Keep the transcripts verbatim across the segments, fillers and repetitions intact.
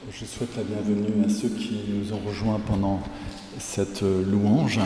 Je souhaite la bienvenue à ceux qui nous ont rejoints pendant cette louange.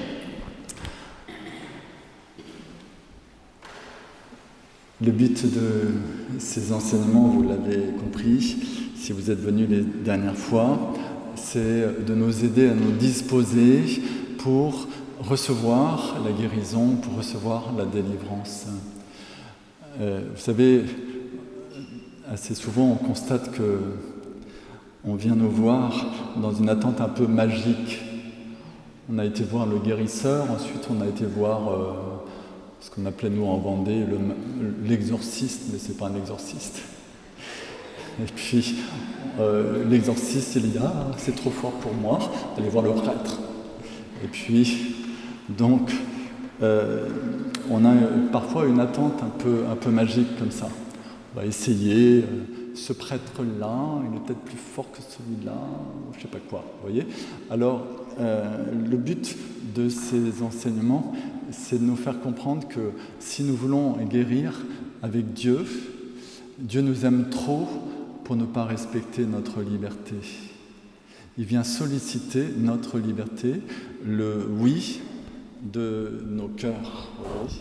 Le but de ces enseignements, vous l'avez compris, si vous êtes venus les dernières fois, c'est de nous aider à nous disposer pour recevoir la guérison, pour recevoir la délivrance. Euh, vous savez, assez souvent on constate que on vient nous voir dans une attente un peu magique. On a été voir le guérisseur, ensuite on a été voir euh, ce qu'on appelait nous en Vendée le, l'exorciste, mais c'est pas un exorciste. Et puis euh, l'exorciste, il dit « Ah, c'est trop fort pour moi, allez voir le prêtre ». Et puis, donc, euh, on a parfois une attente un peu, un peu magique comme ça. On va essayer... Euh, ce prêtre-là, il est peut-être plus fort que celui-là, je ne sais pas quoi, vous voyez. Alors, euh, le but de ces enseignements, c'est de nous faire comprendre que si nous voulons guérir avec Dieu, Dieu nous aime trop pour ne pas respecter notre liberté. Il vient solliciter notre liberté, le oui de nos cœurs. Oui.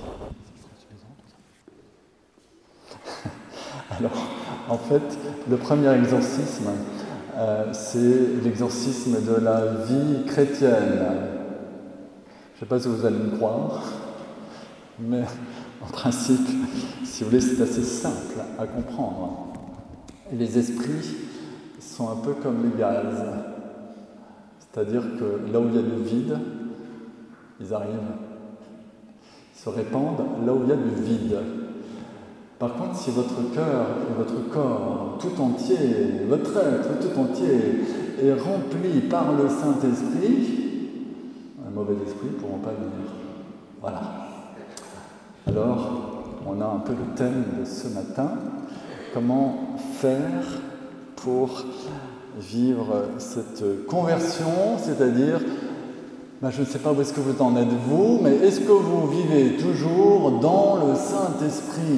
Alors, en fait, le premier exorcisme, euh, c'est l'exorcisme de la vie chrétienne. Je ne sais pas si vous allez me croire, mais en principe, si vous voulez, c'est assez simple à comprendre. Les esprits sont un peu comme les gaz. C'est-à-dire que là où il y a du vide, ils arrivent. Ils se répandent là où il y a du vide. Par contre, si votre cœur et votre corps tout entier, votre être tout entier est rempli par le Saint-Esprit, un mauvais esprit ne pourront pas venir. Voilà. Alors, on a un peu le thème de ce matin. Comment faire pour vivre cette conversion, c'est-à-dire, ben je ne sais pas où est-ce que vous en êtes vous, mais est-ce que vous vivez toujours dans le Saint-Esprit ?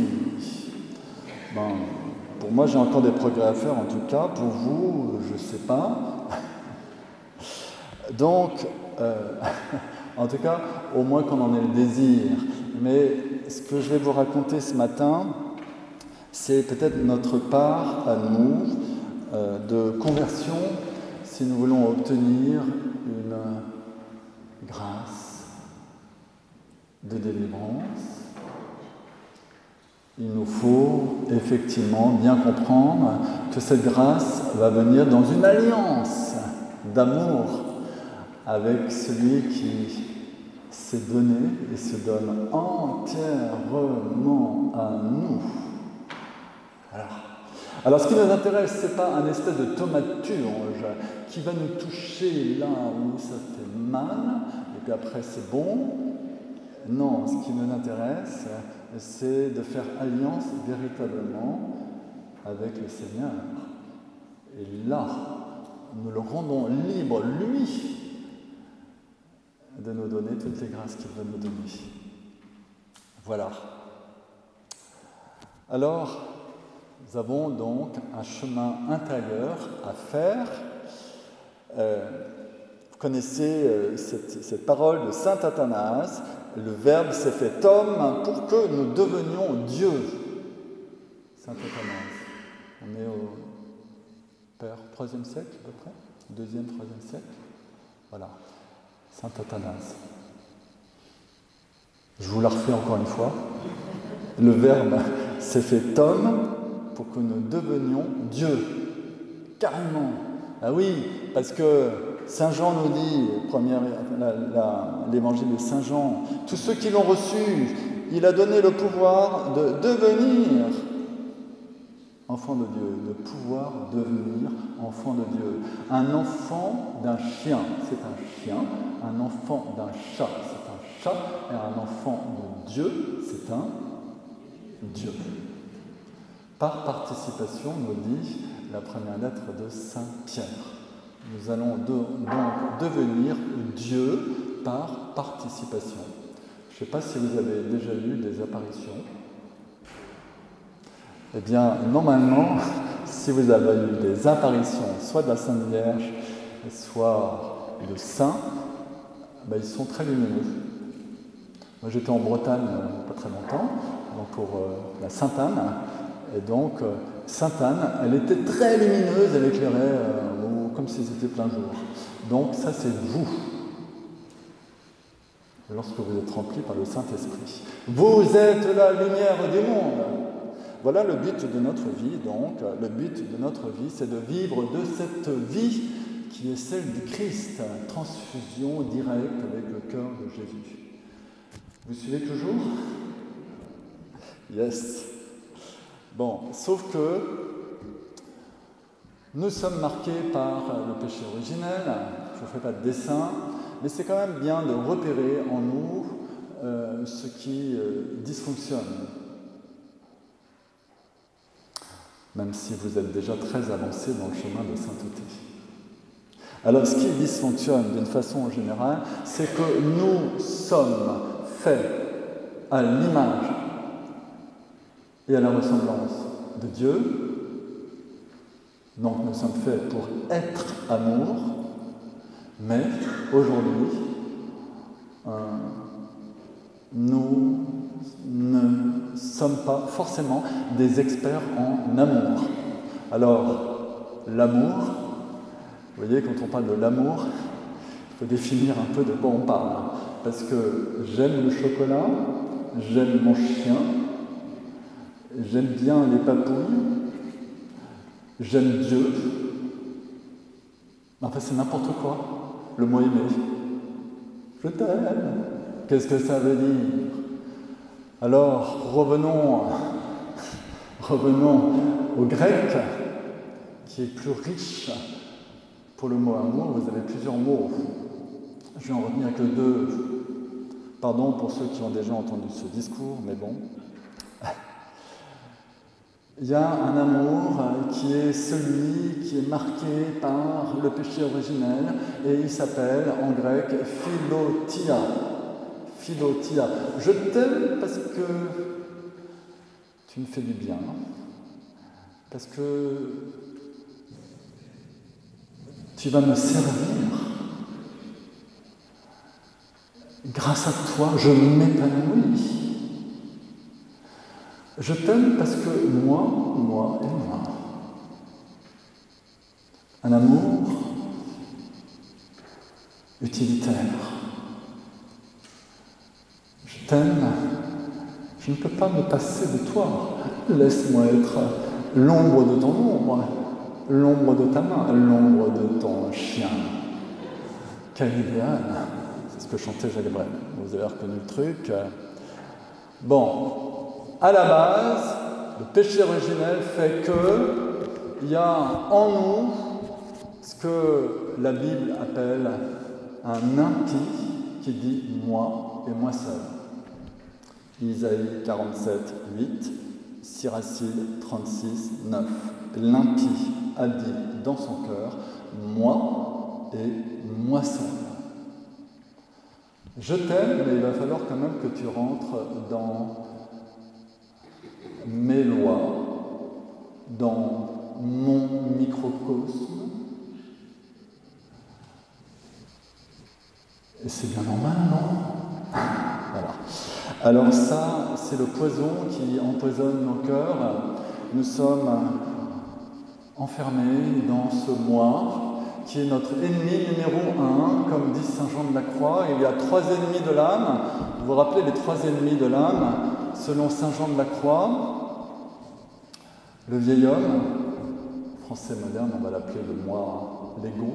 Ben, pour moi, j'ai encore des progrès à faire, en tout cas. Pour vous, je ne sais pas. Donc, euh, en tout cas, au moins qu'on en ait le désir. Mais ce que je vais vous raconter ce matin, c'est peut-être notre part à nous euh, de conversion, si nous voulons obtenir une grâce de délivrance. Il nous faut effectivement bien comprendre que cette grâce va venir dans une alliance d'amour avec celui qui s'est donné et se donne entièrement à nous. Alors, alors ce qui nous intéresse, ce n'est pas un espèce de thaumaturge qui va nous toucher là où ça fait mal, et puis après c'est bon. Non, ce qui nous intéresse, c'est de faire alliance véritablement avec le Seigneur. Et là, nous le rendons libre, lui, de nous donner toutes les grâces qu'il veut nous donner. Voilà. Alors, nous avons donc un chemin intérieur à faire. Euh, vous connaissez euh, cette, cette parole de saint Athanase. Le Verbe s'est fait homme pour que nous devenions Dieu. Saint Athanase. On est au Père, troisième siècle à peu près, deuxième, troisième siècle. Voilà, Saint Athanase. Je vous la refais encore une fois. Le Verbe s'est fait homme pour que nous devenions Dieu. Carrément. Ah oui, parce que Saint Jean nous dit, première, la, la, l'évangile de Saint Jean, tous ceux qui l'ont reçu, il a donné le pouvoir de devenir enfant de Dieu, de pouvoir devenir enfant de Dieu. Un enfant d'un chien, c'est un chien. Un enfant d'un chat, c'est un chat. Et un enfant de Dieu, c'est un Dieu. Par participation, nous dit la première lettre de Saint Pierre. Nous allons de, donc devenir Dieu par participation. Je ne sais pas si vous avez déjà eu des apparitions. Eh bien, normalement, si vous avez eu des apparitions, soit de la Sainte Vierge, soit de saints, ben, ils sont très lumineux. Moi, j'étais en Bretagne euh, pas très longtemps, donc pour euh, la Sainte-Anne, et donc euh, Sainte-Anne, elle était très lumineuse, elle éclairait euh, comme si c'était plein jour. Donc ça, c'est vous, lorsque vous êtes rempli par le Saint-Esprit. Vous êtes la lumière du monde. Voilà le but de notre vie, donc. Le but de notre vie, c'est de vivre de cette vie qui est celle du Christ, transfusion directe avec le cœur de Jésus. Vous suivez toujours? Yes. Bon, sauf que nous sommes marqués par le péché originel, je ne ferai pas de dessin, mais c'est quand même bien de repérer en nous euh, ce qui euh, dysfonctionne. Même si vous êtes déjà très avancé dans le chemin de sainteté. Alors, ce qui dysfonctionne d'une façon générale, c'est que nous sommes faits à l'image et à la ressemblance de Dieu. Donc, nous sommes faits pour être amour, mais aujourd'hui, euh, nous ne sommes pas forcément des experts en amour. Alors, l'amour, vous voyez, quand on parle de l'amour, il faut définir un peu de quoi on parle. Parce que j'aime le chocolat, j'aime mon chien, j'aime bien les papouilles, j'aime Dieu. Enfin, c'est n'importe quoi, le mot aimer. Je t'aime. Qu'est-ce que ça veut dire? Alors, revenons, revenons au grec, qui est plus riche. Pour le mot amour, vous avez plusieurs mots. Je vais en retenir que deux. Pardon pour ceux qui ont déjà entendu ce discours, mais bon. Il y a un amour qui est celui qui est marqué par le péché originel, et il s'appelle en grec philotia. Philotia. Je t'aime parce que tu me fais du bien, parce que tu vas me servir. Grâce à toi, je m'épanouis. Je t'aime parce que moi, moi et moi. Un amour utilitaire. Je t'aime, je ne peux pas me passer de toi. Laisse-moi être l'ombre de ton ombre, l'ombre de ta main, l'ombre de ton chien. Quel idéal! C'est ce que chantait Jacques Brel. Vous avez reconnu le truc. Bon, à la base, le péché originel fait qu'il y a en nous ce que la Bible appelle un impie qui dit « moi et moi seul ». Isaïe quarante-sept, huit, Siracide trente-six, neuf. L'impie a dit dans son cœur « moi et moi seul ». Je t'aime, mais il va falloir quand même que tu rentres dans mes lois, dans mon microcosme. Et c'est bien normal, non? Voilà. Alors ça, c'est le poison qui empoisonne nos cœurs. Nous sommes enfermés dans ce moi, qui est notre ennemi numéro un, comme dit saint Jean de la Croix. Il y a trois ennemis de l'âme. Vous vous rappelez les trois ennemis de l'âme, selon saint Jean de la Croix? Le vieil homme, français moderne, on va l'appeler le moi, l'ego.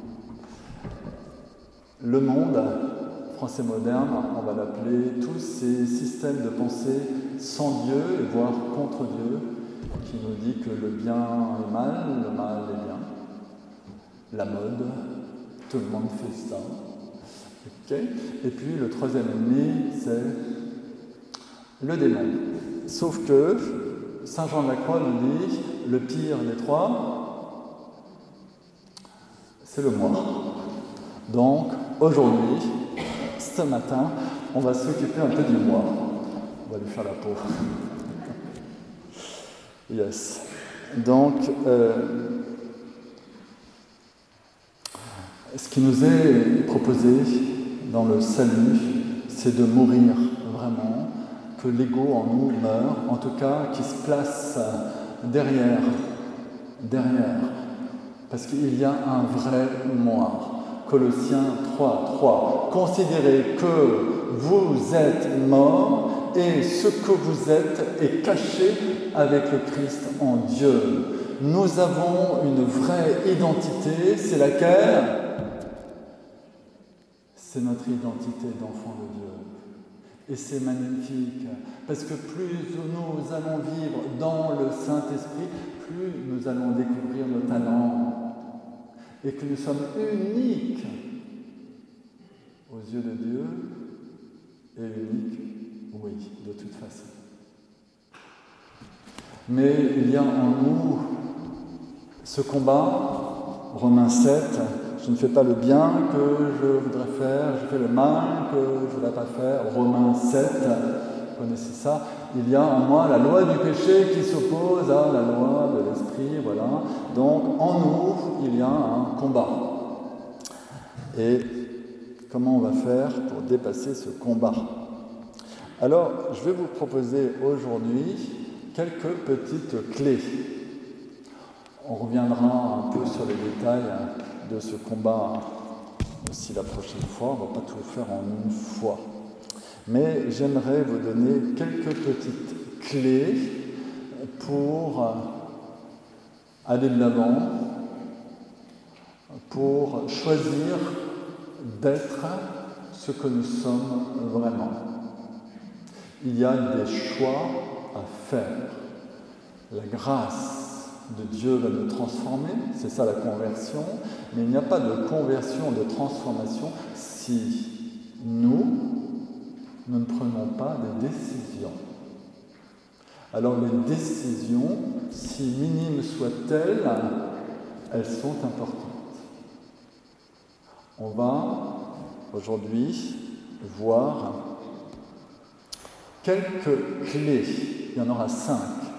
Le monde, français moderne, on va l'appeler tous ces systèmes de pensée sans Dieu, voire contre Dieu, qui nous dit que le bien est mal, le mal est bien. La mode, tout le monde fait ça. Okay. Et puis le troisième ennemi, c'est le démon. Sauf que saint Jean de la Croix nous dit, le pire des trois, c'est le moi. Donc, aujourd'hui, ce matin, on va s'occuper un peu du moi. On va lui faire la peau. Yes. Donc, euh, ce qui nous est proposé dans le salut, c'est de mourir vraiment, que l'ego en nous meure, en tout cas qui se place derrière, derrière, parce qu'il y a un vrai moi. Colossiens trois, trois. Considérez que vous êtes morts et ce que vous êtes est caché avec le Christ en Dieu. Nous avons une vraie identité, c'est laquelle ? C'est notre identité d'enfant de Dieu. Et c'est magnifique, parce que plus nous allons vivre dans le Saint-Esprit, plus nous allons découvrir nos talents. Et que nous sommes uniques aux yeux de Dieu, et uniques, oui, de toute façon. Mais il y a en nous ce combat, Romains sept, je ne fais pas le bien que je voudrais faire, je fais le mal que je ne voudrais pas faire, Romains sept, vous connaissez ça, il y a en moi la loi du péché qui s'oppose à la loi de l'esprit, voilà. Donc en nous, il y a un combat. Et comment on va faire pour dépasser ce combat ? Alors, je vais vous proposer aujourd'hui quelques petites clés. On reviendra un peu sur les détails de ce combat aussi la prochaine fois, on ne va pas tout faire en une fois. Mais j'aimerais vous donner quelques petites clés pour aller de l'avant, pour choisir d'être ce que nous sommes vraiment. Il y a des choix à faire. La grâce de Dieu va nous transformer, c'est ça la conversion, mais il n'y a pas de conversion, de transformation si nous, nous ne prenons pas des décisions. Alors les décisions, si minimes soient-elles, elles sont importantes. On va aujourd'hui voir quelques clés, il y en aura cinq.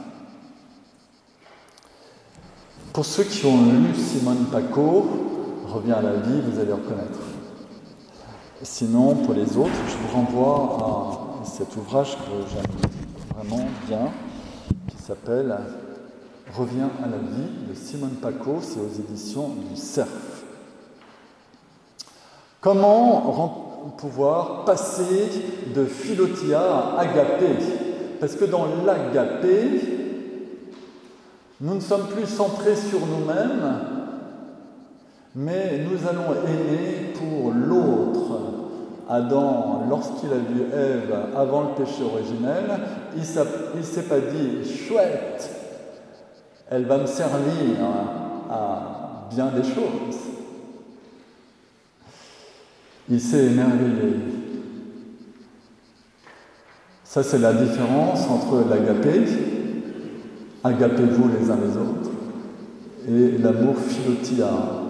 Pour ceux qui ont lu Simone Paco, Reviens à la vie, vous allez reconnaître. Sinon, pour les autres, je vous renvoie à cet ouvrage que j'aime vraiment bien, qui s'appelle « Reviens à la vie » de Simone Paco, c'est aux éditions du Cerf. Comment pouvoir passer de philotia à agapé ? Parce que dans l'agapé, nous ne sommes plus centrés sur nous-mêmes, mais nous allons aimer pour l'autre. Adam, lorsqu'il a vu Ève avant le péché originel, il ne s'est pas dit « chouette, elle va me servir à bien des choses ». Il s'est émerveillé. Ça, c'est la différence entre l'agapé, agapez-vous les uns les autres, et l'amour philotia.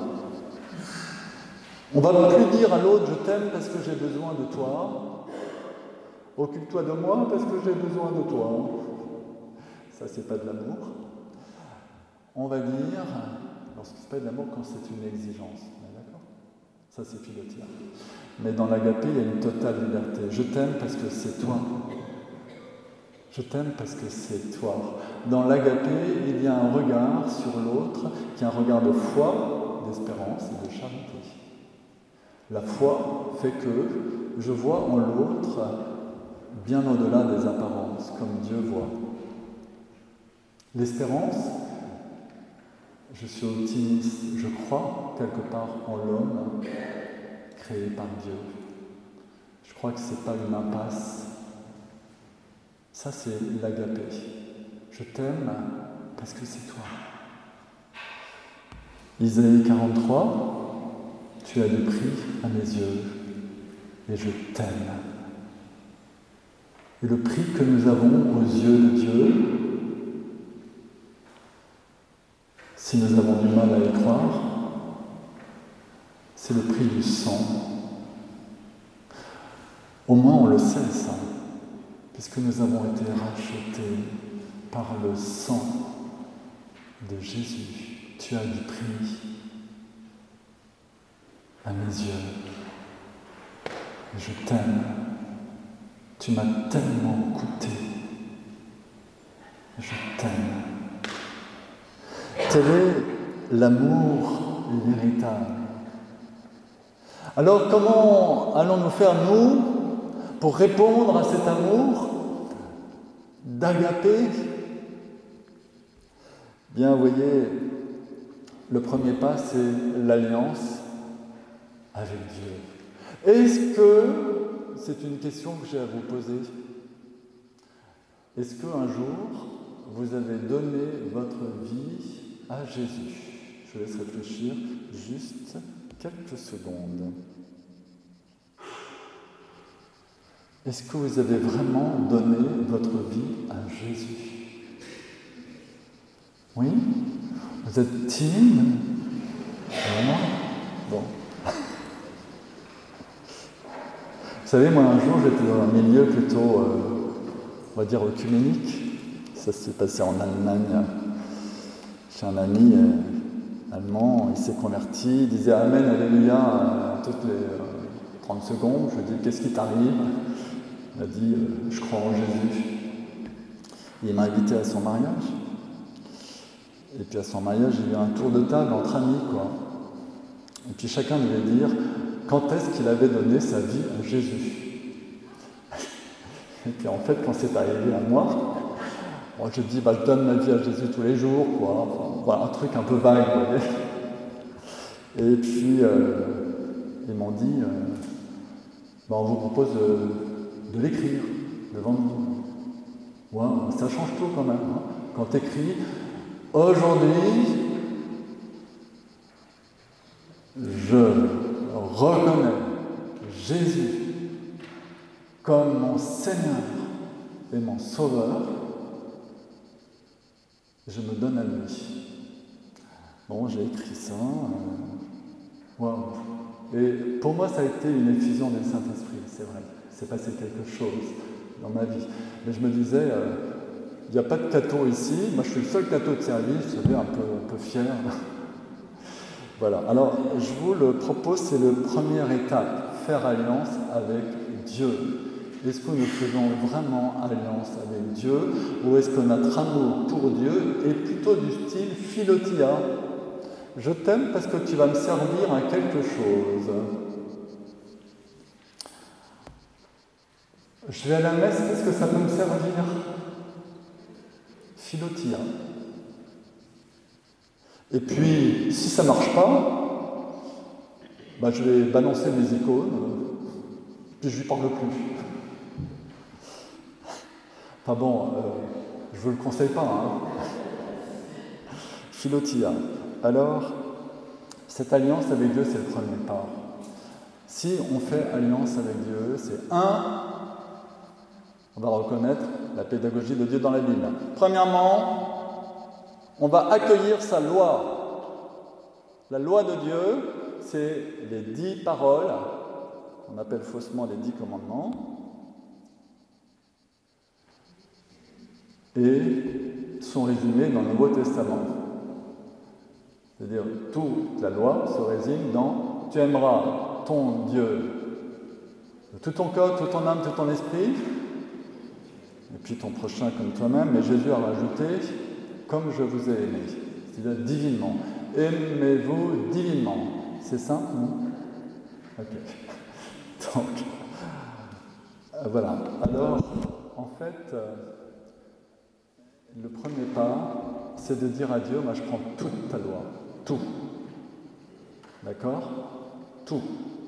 On ne va plus dire à l'autre « je t'aime parce que j'ai besoin de toi », « occupe-toi de moi parce que j'ai besoin de toi ». Ça, c'est pas de l'amour. On va dire, lorsque c'est pas de l'amour, quand c'est une exigence. D'accord ? Ça, c'est philotia. Mais dans l'agapé, il y a une totale liberté. Je t'aime parce que c'est toi. Je t'aime parce que c'est toi. Dans l'agapé, il y a un regard sur l'autre qui est un regard de foi, d'espérance et de charité. La foi fait que je vois en l'autre bien au-delà des apparences, comme Dieu voit. L'espérance, je suis optimiste, je crois quelque part en l'homme créé par Dieu. Je crois que ce n'est pas une impasse. Ça, c'est l'agapé. Je t'aime parce que c'est toi. Isaïe quarante-trois, tu as le prix à mes yeux et je t'aime. Et le prix que nous avons aux yeux de Dieu, si nous avons du mal à y croire, c'est le prix du sang. Au moins on le sait ça, puisque nous avons été rachetés par le sang de Jésus. Tu as du prix à mes yeux. Je t'aime. Tu m'as tellement coûté. Je t'aime. Tel est l'amour véritable. Alors comment allons-nous faire, nous, pour répondre à cet amour d'agapé? Bien, vous voyez, le premier pas, c'est l'alliance avec Dieu. Est-ce que, c'est une question que j'ai à vous poser, est-ce qu'un jour, vous avez donné votre vie à Jésus? Je vous laisse réfléchir juste quelques secondes. Est-ce que vous avez vraiment donné votre vie à Jésus? Oui? Vous êtes timide? Vraiment? Bon. Vous savez, moi un jour j'étais dans un milieu plutôt, euh, on va dire, œcuménique. Ça s'est passé en Allemagne. J'ai un ami euh, allemand, il s'est converti, il disait Amen, Alléluia euh, toutes les euh, trente secondes. Je lui ai dit qu'est-ce qui t'arrive? Il m'a dit euh, je crois en Jésus. Et il m'a invité à son mariage. Et puis à son mariage, il y a eu un tour de table entre amis, quoi. Et puis chacun devait dire quand est-ce qu'il avait donné sa vie à Jésus. Et puis en fait, quand c'est arrivé à moi, moi je dis bah, je donne ma vie à Jésus tous les jours, quoi. Enfin, voilà, un truc un peu vague, vous voyez. Et puis euh, ils m'ont dit euh, bah, on vous propose de, de l'écrire devant nous. Wow, ça change tout quand même. Hein. Quand tu écris aujourd'hui, je reconnais Jésus comme mon Seigneur et mon Sauveur, je me donne à lui. Bon, j'ai écrit ça. Euh... Wow. Et pour moi, ça a été une effusion du Saint-Esprit, c'est vrai. C'est passé quelque chose dans ma vie. Mais je me disais, euh, il n'y a pas de catho ici. Moi, je suis le seul catho de service, je suis un peu, un peu fier. Voilà. Alors, je vous le propose, c'est la première étape, faire alliance avec Dieu. Est-ce que nous faisons vraiment alliance avec Dieu ou est-ce que notre amour pour Dieu est plutôt du style philotia? Je t'aime parce que tu vas me servir à quelque chose. Je vais à la messe, qu'est-ce que ça peut me servir? Philotia. Et puis, si ça ne marche pas, bah, je vais balancer mes icônes, puis je ne lui parle plus. Enfin bon, euh, je ne vous le conseille pas. Hein. Philotia. Alors, cette alliance avec Dieu, c'est le premier pas. Si on fait alliance avec Dieu, c'est un, on va reconnaître la pédagogie de Dieu dans la Bible. Premièrement, on va accueillir sa loi. La loi de Dieu, c'est les dix paroles, qu'on appelle faussement les dix commandements, et sont résumés dans le Nouveau Testament. C'est-à-dire, toute la loi se résume dans « Tu aimeras ton Dieu de tout ton corps, toute ton âme, tout ton esprit, et puis ton prochain comme toi-même. » Mais Jésus a rajouté « Comme je vous ai aimé », c'est-à-dire divinement. Aimez-vous divinement. C'est simple, non? Ok. Donc, euh, voilà. Alors, en fait, euh, le premier pas, c'est de dire à Dieu, moi je prends toute ta loi. Tout. D'accord? Tout.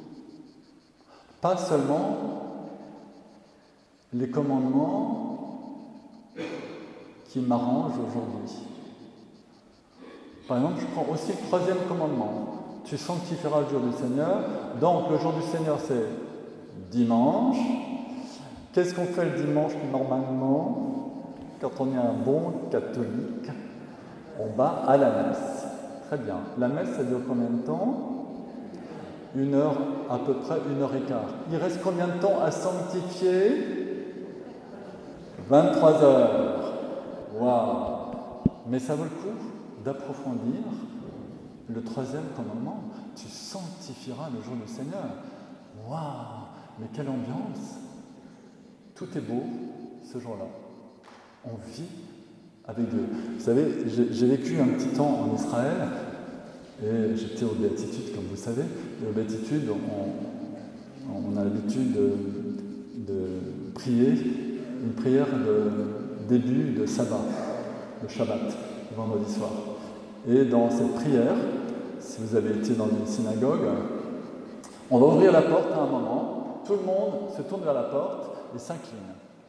Pas seulement les commandements qui m'arrangent aujourd'hui. Par exemple, je prends aussi le troisième commandement. Tu sanctifieras le jour du Seigneur. Donc, le jour du Seigneur, c'est dimanche. Qu'est-ce qu'on fait le dimanche normalement? Quand on est un bon catholique, on va à la messe. Très bien. La messe, ça dure combien de temps? Une heure, à peu près une heure et quart. Il reste combien de temps à sanctifier? vingt-trois heures. Waouh! Mais ça vaut le coup? d'approfondir le troisième commandement. Tu sanctifieras le jour du Seigneur. Waouh! Mais quelle ambiance! Tout est beau ce jour-là. On vit avec Dieu. Vous savez, j'ai, j'ai vécu un petit temps en Israël et j'étais aux béatitudes, comme vous savez. Et aux béatitudes, on, on a l'habitude de, de prier une prière de début de sabbat, de Shabbat, le vendredi soir. Et dans cette prière, si vous avez été dans une synagogue, on va ouvrir la porte à un moment, tout le monde se tourne vers la porte et s'incline.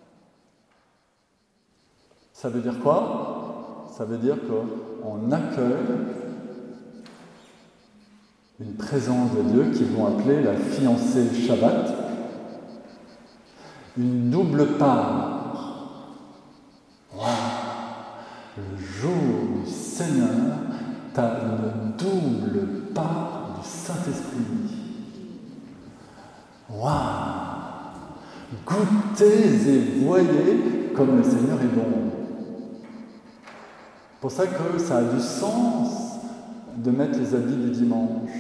Ça veut dire quoi? Ça veut dire qu'on accueille une présence de Dieu qu'ils vont appeler la fiancée Shabbat, une double part. Wow. Le jour du Seigneur, tu as une double part du Saint-Esprit. Waouh! Goûtez et voyez comme le Seigneur est bon. C'est pour ça que ça a du sens de mettre les habits du dimanche,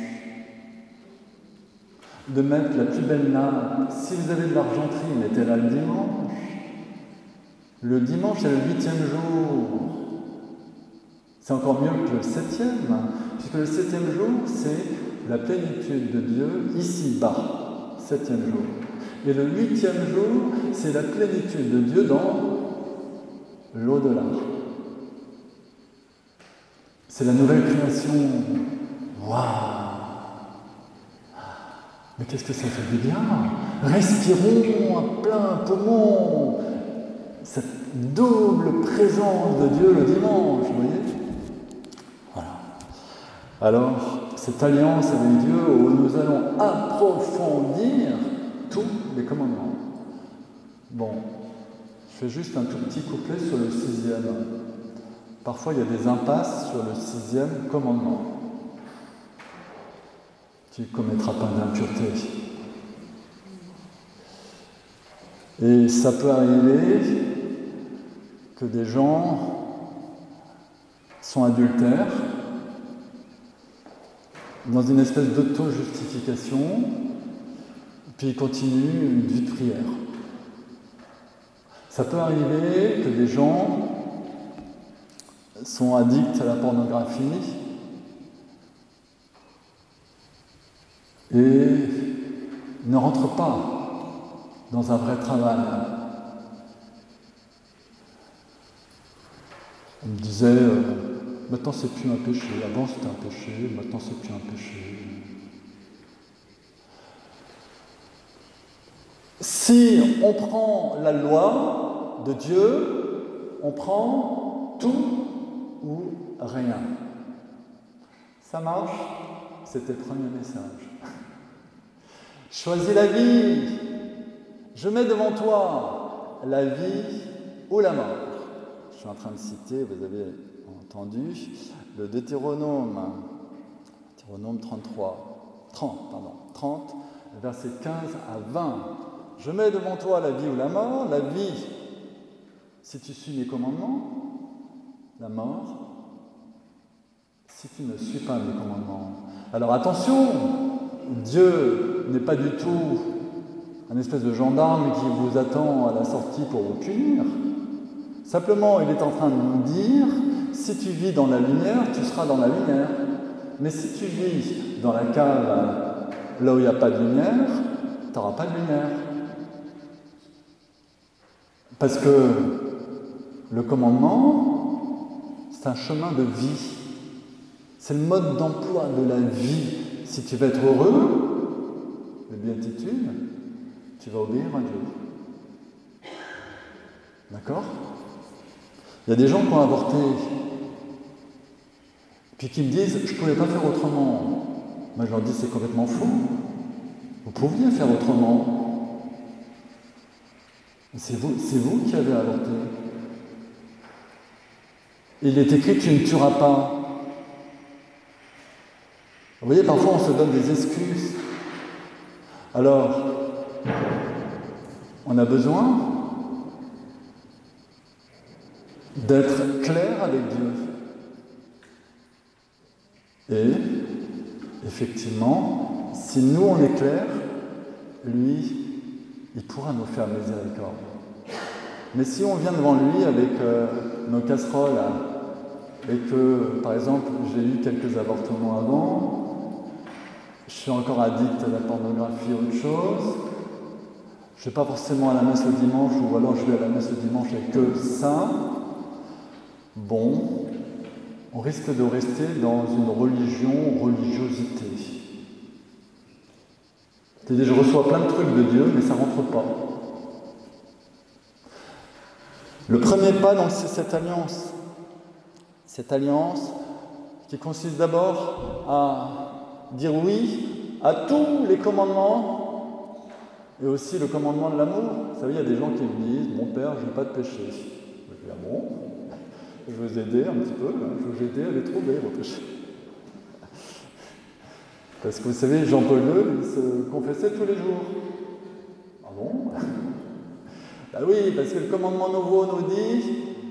de mettre la plus belle nappe. Si vous avez de l'argenterie, mettez-la le dimanche. Le dimanche, c'est le huitième jour. C'est encore mieux que le septième, puisque le septième jour, c'est la plénitude de Dieu ici-bas, septième jour. Et le huitième jour, c'est la plénitude de Dieu dans l'au-delà. C'est la nouvelle création. Waouh! Mais qu'est-ce que ça fait du bien? Respirons à plein poumon cette double présence de Dieu le dimanche, vous voyez? Voilà. Alors, cette alliance avec Dieu où nous allons approfondir tous les commandements. Bon, je fais juste un tout petit couplet sur le sixième. Parfois, il y a des impasses sur le sixième commandement. Tu ne commettras pas d'impureté. Et ça peut arriver que des gens sont adultères dans une espèce d'auto-justification, puis ils continuent une vie de prière. Ça peut arriver que des gens sont addicts à la pornographie et ne rentrent pas dans un vrai travail. On me disait, euh, maintenant c'est plus un péché, avant c'était un péché, maintenant c'est plus un péché. Si on prend la loi de Dieu, on prend tout ou rien. Ça marche? C'était le premier message. Choisis la vie. Je mets devant toi la vie ou la mort. Je suis en train de citer, vous avez entendu, le Deutéronome, Deutéronome trente-trois, trente, pardon, trente, versets quinze à vingt. Je mets devant toi la vie ou la mort. La vie, si tu suis mes commandements. La mort, si tu ne suis pas mes commandements. Alors attention, Dieu n'est pas du tout un espèce de gendarme qui vous attend à la sortie pour vous punir. Simplement, il est en train de nous dire, si tu vis dans la lumière, tu seras dans la lumière. Mais si tu vis dans la cave, là où il n'y a pas de lumière, tu n'auras pas de lumière. Parce que le commandement, c'est un chemin de vie. C'est le mode d'emploi de la vie. Si tu veux être heureux, les béatitudes, tu vas obéir à Dieu. D'accord? Il y a des gens qui ont avorté, puis qui me disent « je ne pouvais pas faire autrement ». Moi je leur dis « c'est complètement faux. Vous pouviez faire autrement. C'est vous, c'est vous qui avez avorté. Il est écrit « tu ne tueras pas ». Vous voyez, parfois on se donne des excuses. Alors, on a besoin d'être clair avec Dieu. Et, effectivement, si nous on est clair, lui, il pourra nous faire miséricorde. Mais si on vient devant lui avec euh, nos casseroles et que, par exemple, j'ai eu quelques avortements avant, je suis encore addict à la pornographie ou autre chose, je ne vais pas forcément à la messe le dimanche, ou alors je vais à la messe le dimanche et que ça, bon, on risque de rester dans une religion, religiosité. C'est-à-dire, je reçois plein de trucs de Dieu, mais ça ne rentre pas. Le premier pas, donc, c'est cette alliance. Cette alliance qui consiste d'abord à dire oui à tous les commandements et aussi le commandement de l'amour. Vous savez, il y a des gens qui me disent « Mon père, je n'ai pas de péché ». Je dis « Ah bon ? Je vais vous aider un petit peu, hein, je vais vous aider à les trouver, vos péchés. » Parce que vous savez, Jean-Paul deux, il se confessait tous les jours. Ah bon ? Ben oui, parce que le commandement nouveau nous dit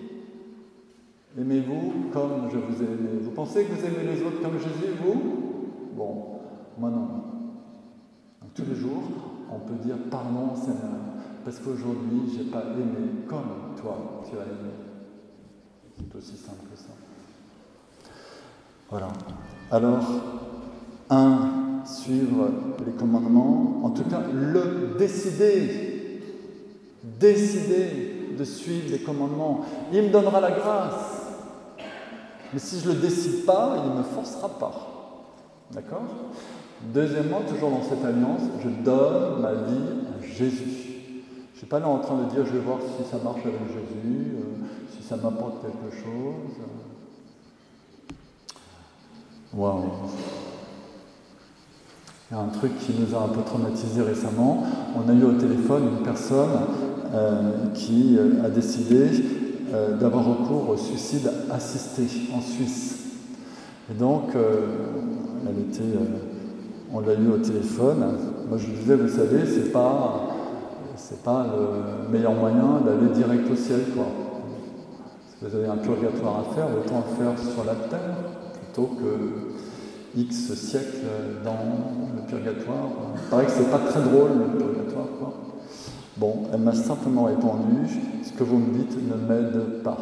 « Aimez-vous comme je vous ai aimé ». Vous pensez que vous aimez les autres comme Jésus, vous ? Bon, moi non. Donc tous les jours, on peut dire « Pardon Seigneur, parce qu'aujourd'hui, je n'ai pas aimé comme toi, tu as aimé ». C'est aussi simple que ça. Voilà. Alors, un, suivre les commandements, en tout cas, le décider. Décider de suivre les commandements. Il me donnera la grâce. Mais si je ne le décide pas, il ne me forcera pas. D'accord ? Deuxièmement, toujours dans cette alliance, je donne ma vie à Jésus. Je ne suis pas là en train de dire, je vais voir si ça marche avec Jésus, euh, si ça m'apporte quelque chose. Waouh! Il y a un truc qui nous a un peu traumatisés récemment. On a eu au téléphone une personne euh, qui euh, a décidé euh, d'avoir recours au suicide assisté en Suisse. Et donc, euh, elle était, euh, on l'a eu au téléphone. Moi, je lui disais, vous savez, c'est pas, c'est pas le meilleur moyen d'aller direct au ciel, quoi. Si vous avez un purgatoire à faire, autant le faire sur la terre plutôt que X siècles dans le purgatoire. Il paraît que c'est pas très drôle, le purgatoire, quoi. Bon, elle m'a simplement répondu, ce que vous me dites ne m'aide pas.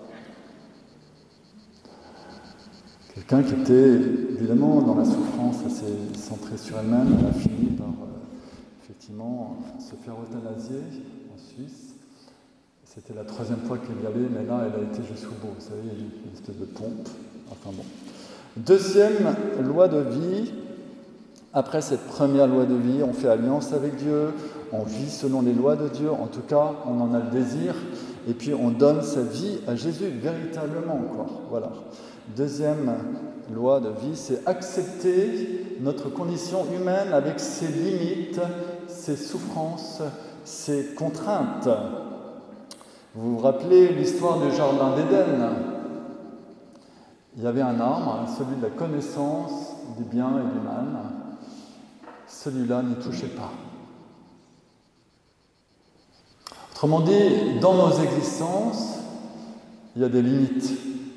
Quelqu'un qui était évidemment dans la souffrance assez centrée sur elle-même, elle a fini par euh, effectivement se faire euthanasier en Suisse. C'était la troisième fois qu'elle y allait, mais là elle a été jusqu'au bout. Vous savez, il y a une espèce de pompe. Enfin bon. Deuxième loi de vie, après cette première loi de vie, on fait alliance avec Dieu, on vit selon les lois de Dieu, en tout cas, on en a le désir, et puis on donne sa vie à Jésus, véritablement, quoi. Voilà. Deuxième loi de vie, c'est accepter notre condition humaine avec ses limites, ses souffrances, ses contraintes. Vous vous rappelez l'histoire du jardin d'Éden ? Il y avait un arbre, celui de la connaissance du bien et du mal. Celui-là n'y touchez pas. Autrement dit, dans nos existences, il y a des limites.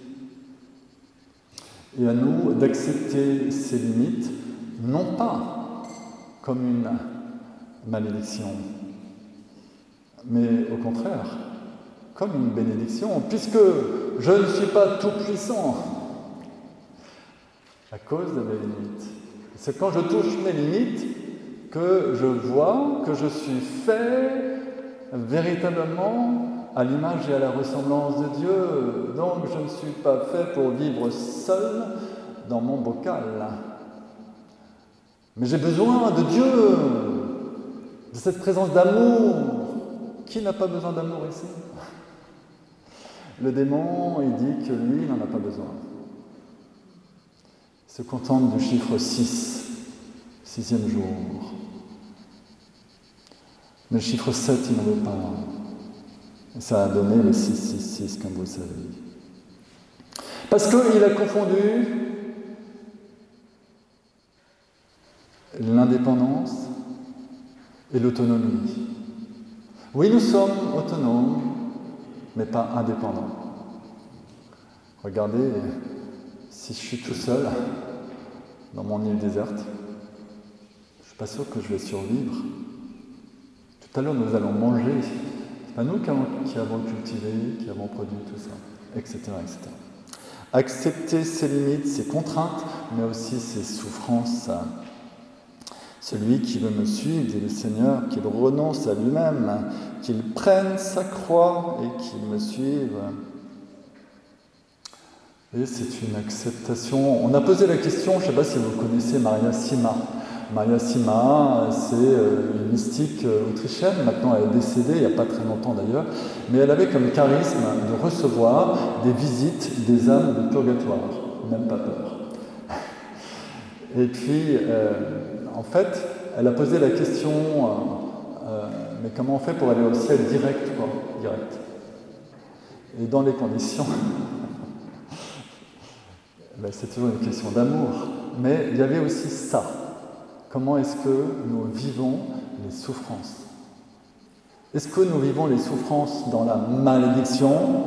Et à nous d'accepter ces limites, non pas comme une malédiction, mais au contraire, comme une bénédiction, puisque je ne suis pas tout puissant à cause de mes limites. C'est quand je touche mes limites que je vois que je suis fait véritablement à l'image et à la ressemblance de Dieu. Donc je ne suis pas fait pour vivre seul dans mon bocal. Mais j'ai besoin de Dieu, de cette présence d'amour. Qui n'a pas besoin d'amour ici ? Le démon, il dit que lui, il n'en a pas besoin. Il se contente du chiffre six, sixième jour. Mais le chiffre sept, il n'en veut pas. Et ça a donné le six six six, comme vous le savez. Parce qu'il a confondu l'indépendance et l'autonomie. Oui, nous sommes autonomes, mais pas indépendants. Regardez, si je suis tout seul, dans mon île déserte. Je ne suis pas sûr que je vais survivre. Tout à l'heure, nous allons manger. C'est pas nous qui avons, qui avons cultivé, qui avons produit tout ça, et cetera, et cetera. Accepter ses limites, ses contraintes, mais aussi ses souffrances. Celui qui veut me suivre, dit le Seigneur, qu'il renonce à lui-même, qu'il prenne sa croix et qu'il me suive. Et c'est une acceptation. On a posé la question, je ne sais pas si vous connaissez Maria Sima. Maria Sima, c'est une mystique autrichienne, maintenant elle est décédée, il n'y a pas très longtemps d'ailleurs, mais elle avait comme charisme de recevoir des visites des âmes de purgatoire, même pas peur. Et puis, euh, en fait, elle a posé la question, euh, euh, mais comment on fait pour aller au ciel direct, quoi, direct. Et dans les conditions, ben, c'est toujours une question d'amour, mais il y avait aussi ça. Comment est-ce que nous vivons les souffrances? Est-ce que nous vivons les souffrances dans la malédiction?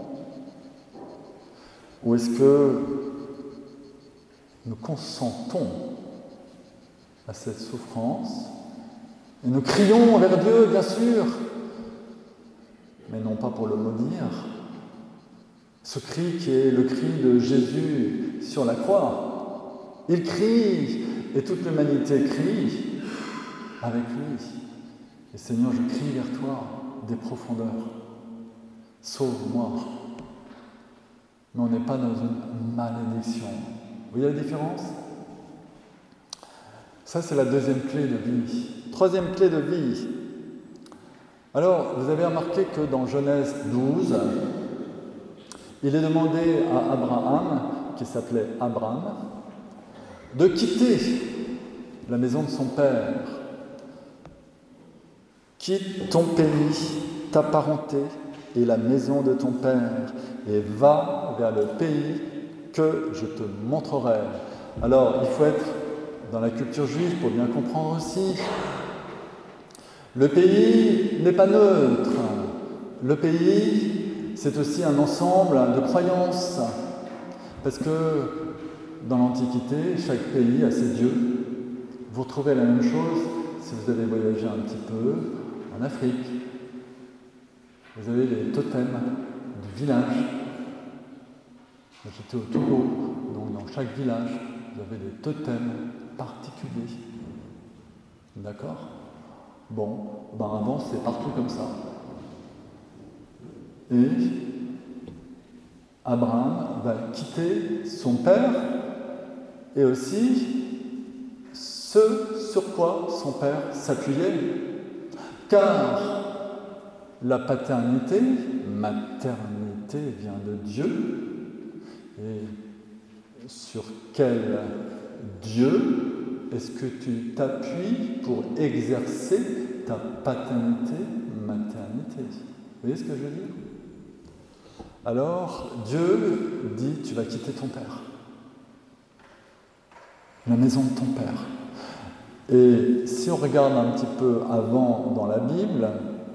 Ou est-ce que nous consentons à cette souffrance et nous crions vers Dieu, bien sûr, mais non pas pour le maudire. Ce cri qui est le cri de Jésus sur la croix. Il crie, et toute l'humanité crie avec lui. Et Seigneur, je crie vers toi des profondeurs. Sauve-moi. Mais on n'est pas dans une malédiction. Vous voyez la différence? Ça, c'est la deuxième clé de vie. Troisième clé de vie. Alors, vous avez remarqué que dans Genèse douze, il est demandé à Abraham, qui s'appelait Abram, de quitter la maison de son père. Quitte ton pays, ta parenté et la maison de ton père, et va vers le pays que je te montrerai. Alors, il faut être dans la culture juive pour bien comprendre aussi. Le pays n'est pas neutre. Le pays, c'est aussi un ensemble de croyances. Parce que dans l'Antiquité, chaque pays a ses dieux. Vous retrouvez la même chose si vous avez voyagé un petit peu en Afrique. Vous avez les totems du village. J'étais au Togo, donc dans chaque village, vous avez des totems particuliers. D'accord? Bon, ben avant c'est partout comme ça. Et Abraham va quitter son père et aussi ce sur quoi son père s'appuyait. Car la paternité, maternité vient de Dieu. Et sur quel Dieu est-ce que tu t'appuies pour exercer ta paternité, maternité? Vous voyez ce que je veux dire? Alors, Dieu dit, tu vas quitter ton père, la maison de ton père. Et si on regarde un petit peu avant dans la Bible,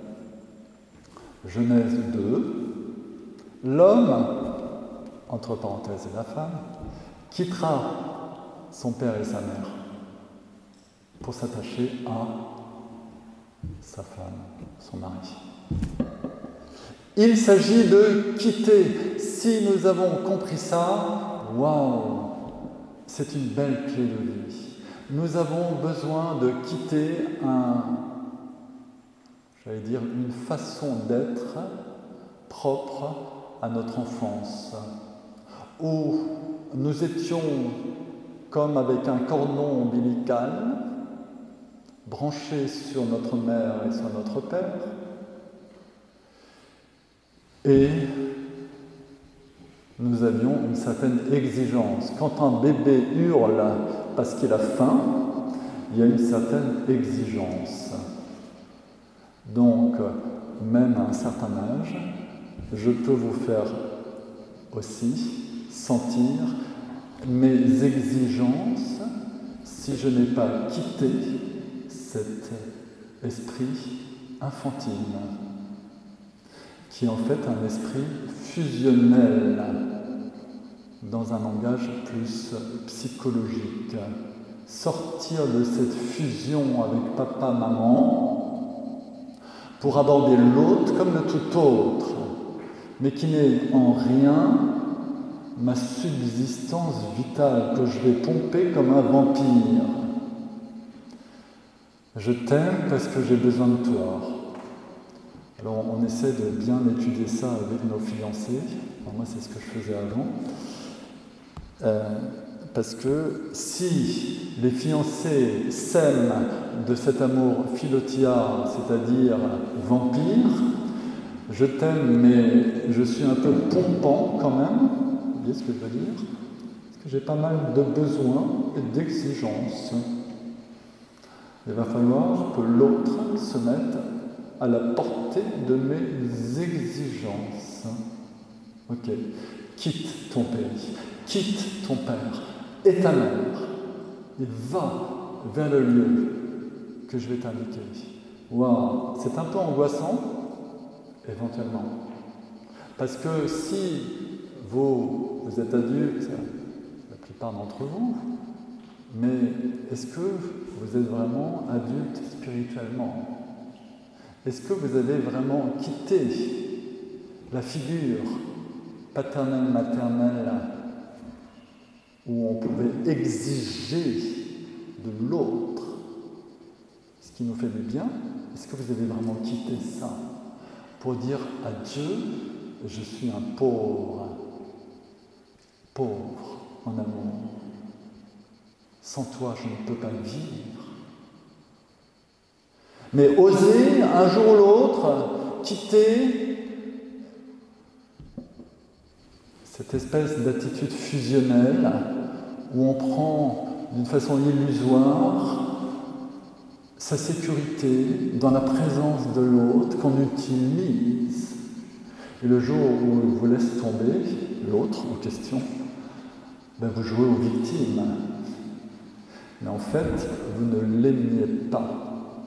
Genèse deux, l'homme, entre parenthèses et la femme, quittera son père et sa mère pour s'attacher à sa femme, son mari. Il s'agit de quitter. Si nous avons compris ça, waouh, c'est une belle clé de vie. Nous avons besoin de quitter un, j'allais dire, une façon d'être propre à notre enfance, où nous étions comme avec un cordon ombilical, branché sur notre mère et sur notre père, et nous avions une certaine exigence. Quand un bébé hurle parce qu'il a faim, il y a une certaine exigence. Donc, même à un certain âge, je peux vous faire aussi sentir mes exigences si je n'ai pas quitté cet esprit infantile, qui est en fait un esprit fusionnel. dans un langage plus psychologique. Sortir de cette fusion avec papa-maman pour aborder l'autre comme le tout autre, mais qui n'est en rien ma subsistance vitale que je vais pomper comme un vampire. Je t'aime parce que j'ai besoin de toi. Alors on essaie de bien étudier ça avec nos fiancés. Alors moi c'est ce que je faisais avant. Euh, parce que si les fiancés s'aiment de cet amour philotiard, c'est-à-dire vampire, je t'aime mais je suis un peu pompant quand même, vous voyez ce que je veux dire? Parce que j'ai pas mal de besoins et d'exigences. Il va falloir que l'autre se mette à la portée de mes exigences. Ok, quitte ton pays, quitte ton père et ta mère, et va vers le lieu que je vais t'indiquer. Waouh, c'est un peu angoissant, éventuellement. Parce que si vous, vous êtes adultes, la plupart d'entre vous, mais est-ce que vous êtes vraiment adulte spirituellement? Est-ce que vous avez vraiment quitté la figure paternelle, maternelle, où on pouvait exiger de l'autre ce qui nous fait du bien? Est-ce que vous avez vraiment quitté ça pour dire à Dieu, je suis un pauvre, pauvre en amour. Sans toi, je ne peux pas vivre. Mais oser, un jour ou l'autre, quitter cette espèce d'attitude fusionnelle où on prend d'une façon illusoire sa sécurité dans la présence de l'autre qu'on utilise. Et le jour où il vous laisse tomber, l'autre en question, ben vous jouez aux victimes. Mais en fait, vous ne l'aimiez pas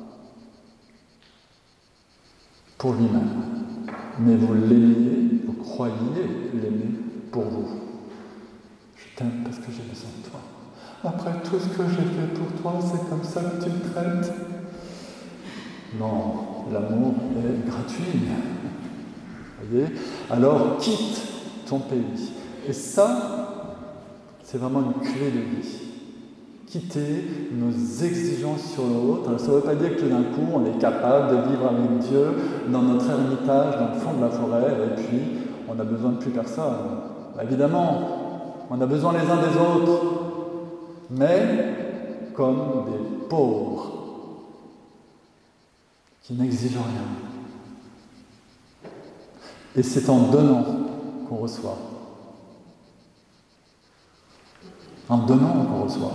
pour lui-même, mais vous l'aimiez, vous croyez l'aimer pour vous. Je t'aime parce que j'ai besoin de toi. Après tout ce que j'ai fait pour toi, c'est comme ça que tu me traites. Non, l'amour est gratuit. Vous voyez? Alors quitte ton pays. Et ça, c'est vraiment une clé de vie. Quitter nos exigences sur l'autre. Alors ça ne veut pas dire que tout d'un coup, on est capable de vivre avec Dieu dans notre ermitage, dans le fond de la forêt, et puis on n'a besoin de plus personne. Bah, évidemment, on a besoin les uns des autres, mais comme des pauvres qui n'exigent rien. Et c'est en donnant qu'on reçoit. En donnant qu'on reçoit.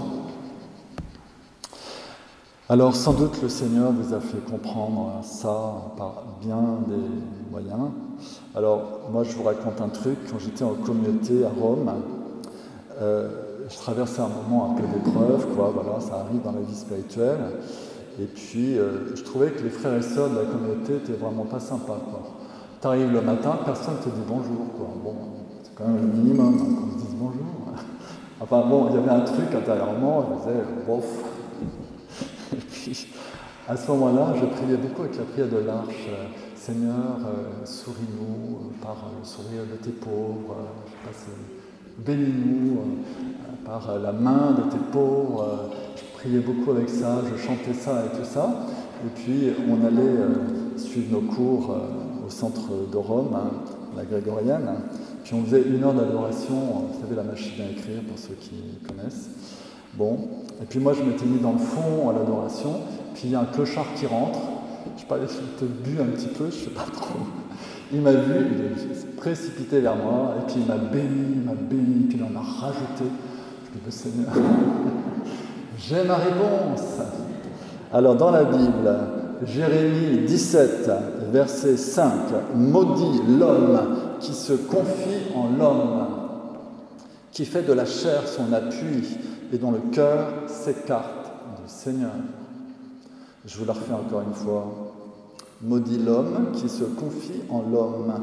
Alors sans doute le Seigneur vous a fait comprendre ça par bien des moyens. Alors moi je vous raconte un truc, quand j'étais en communauté à Rome, euh, je traversais un moment un peu d'épreuve, quoi, voilà, ça arrive dans la vie spirituelle, et puis euh, je trouvais que les frères et sœurs de la communauté étaient vraiment pas sympas, quoi. T'arrives le matin, personne ne te dit bonjour, quoi. Bon, c'est quand même le minimum, hein, qu'on se dise bonjour. Enfin bon, il y avait un truc intérieurement, je disais, bof. Et puis, à ce moment-là, je priais beaucoup avec la prière de l'Arche. Seigneur, euh, souris-nous euh, par le sourire de tes pauvres, euh, je sais pas, bénis-nous euh, par euh, la main de tes pauvres. Euh, je priais beaucoup avec ça, je chantais ça et tout ça. Et puis, on allait euh, suivre nos cours euh, au centre de Rome, hein, la grégorienne. Puis on faisait une heure d'adoration, vous savez, la machine à écrire pour ceux qui connaissent. Bon, et puis moi je m'étais mis dans le fond à l'adoration, puis il y a un clochard qui rentre, je sais pas, il te bu un petit peu, je sais pas trop. Il m'a vu, il s'est précipité vers moi, et puis il m'a béni, il m'a béni, puis il en a rajouté. Je dis, le Seigneur, j'ai ma réponse. Alors dans la Bible, Jérémie dix-sept, verset cinq, maudit l'homme qui se confie en l'homme, qui fait de la chair son appui et dont le cœur s'écarte du Seigneur. Je vous la refais encore une fois. Maudit l'homme qui se confie en l'homme,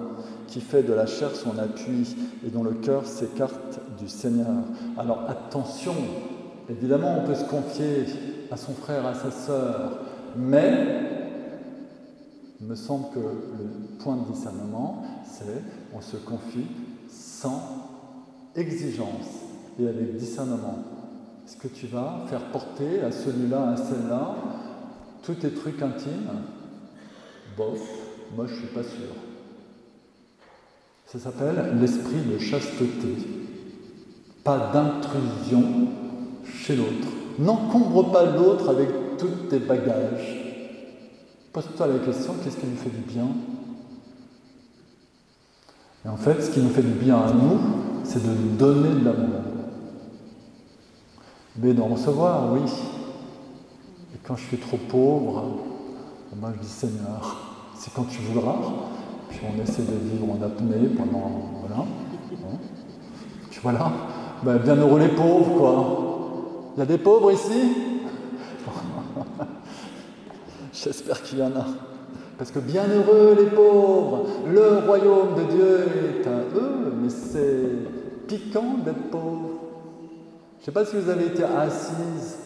qui fait de la chair son appui et dont le cœur s'écarte du Seigneur. Alors attention, évidemment on peut se confier à son frère, à sa sœur, mais il me semble que le point de discernement, c'est on se confie sans exigence et avec discernement. Est-ce que tu vas faire porter à celui-là, à celle-là, tous tes trucs intimes? Bof, moi je ne suis pas sûr. Ça s'appelle l'esprit de chasteté. Pas d'intrusion chez l'autre. N'encombre pas l'autre avec tous tes bagages. Pose-toi la question, qu'est-ce qui nous fait du bien? Et en fait, ce qui nous fait du bien à nous, c'est de nous donner de l'amour. Mais d'en recevoir, oui. Et quand je suis trop pauvre, moi je dis Seigneur, c'est quand tu voudras. Puis on essaie de vivre en apnée pendant, voilà. Puis voilà, ben, bienheureux les pauvres, quoi. Il y a des pauvres ici? J'espère qu'il y en a. Parce que bienheureux les pauvres, le royaume de Dieu est à eux, mais c'est piquant d'être pauvre. Je ne sais pas si vous avez été assise,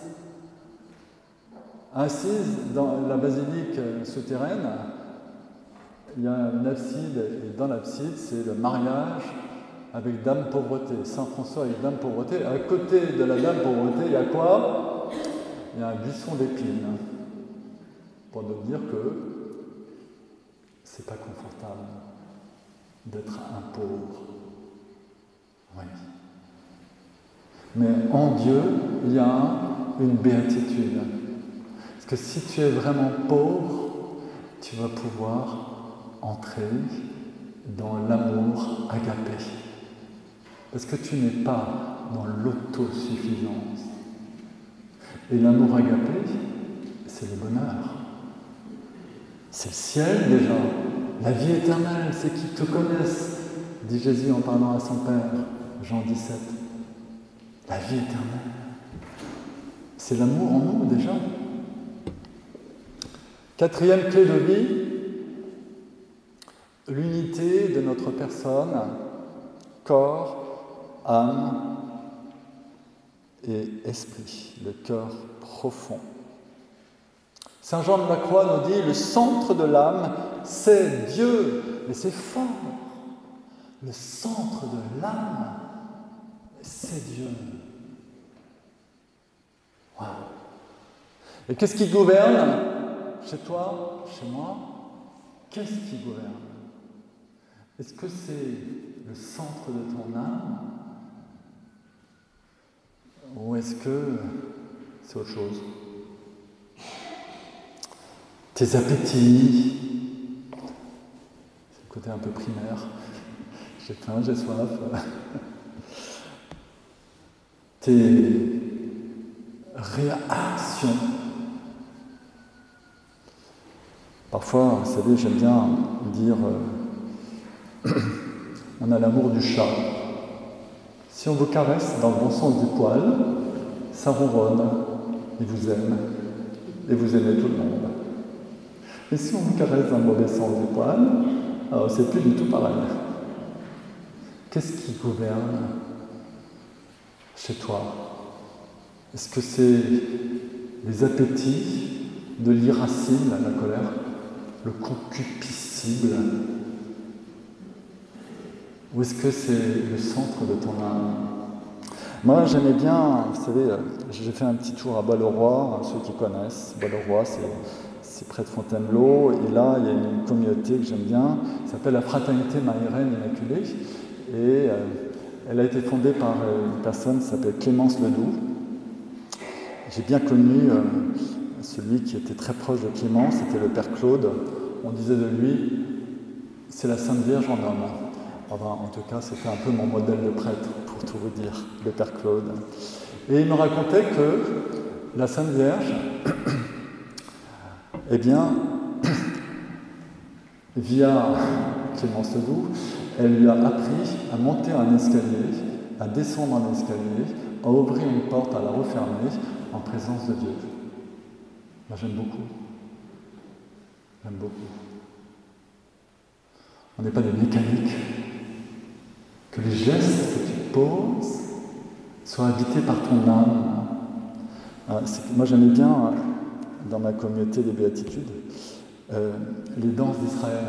assise dans la basilique souterraine. Il y a une abside, et dans l'abside, c'est le mariage avec Dame Pauvreté. Saint François avec Dame Pauvreté. À côté de la Dame Pauvreté, il y a quoi? Il y a un buisson d'épines. Pour nous dire que c'est pas confortable d'être un pauvre. Oui. Mais en Dieu, il y a une béatitude. Parce que si tu es vraiment pauvre, tu vas pouvoir entrer dans l'amour agapé. Parce que tu n'es pas dans l'autosuffisance. Et l'amour agapé, c'est le bonheur. C'est le ciel déjà. La vie éternelle, c'est qu'ils te connaissent, dit Jésus en parlant à son Père, Jean dix-sept. La vie éternelle. C'est l'amour en nous déjà. Quatrième clé de vie, l'unité de notre personne, corps, âme et esprit, le cœur profond. Saint Jean de la Croix nous dit, le centre de l'âme, c'est Dieu. Mais c'est fort. Le centre de l'âme, c'est Dieu. Wow. Et qu'est-ce qui gouverne chez toi, chez moi? Qu'est-ce qui gouverne? Est-ce que c'est le centre de ton âme? Ou est-ce que c'est autre chose? Tes appétits, c'est le côté un peu primaire, j'ai faim, j'ai soif. Tes réactions. Parfois, vous savez, j'aime bien dire, euh, on a l'amour du chat. Si on vous caresse dans le bon sens du poil, ça ronronne, il vous aime, et vous aimez tout le monde. Et si on vous caresse dans le mauvais sens du poil, alors c'est plus du tout pareil. Qu'est-ce qui gouverne chez toi? Est-ce que c'est les appétits de l'irascible, la colère, le concupiscible? Ou est-ce que c'est le centre de ton âme? Moi, j'aimais bien, vous savez, j'ai fait un petit tour à Balleroy, ceux qui connaissent. Balleroy, c'est, c'est près de Fontainebleau, et là, il y a une communauté que j'aime bien, qui s'appelle la Fraternité Marie-Reine Immaculée, et euh, elle a été fondée par une personne qui s'appelle Clémence Ledoux. J'ai bien connu euh, celui qui était très proche de Clémence, c'était le Père Claude. On disait de lui, c'est la Sainte Vierge en homme. Enfin, en tout cas, c'était un peu mon modèle de prêtre, pour tout vous dire, le Père Claude. Et il me racontait que la Sainte Vierge, eh bien, via Clémence Ledoux, elle lui a appris à monter un escalier, à descendre un escalier, à ouvrir une porte, à la refermer, en présence de Dieu. Moi, j'aime beaucoup. J'aime beaucoup. On n'est pas des mécaniques. Que les gestes que tu poses soient habités par ton âme. Alors, moi, j'aimais bien, dans ma communauté des béatitudes, euh, les danses d'Israël.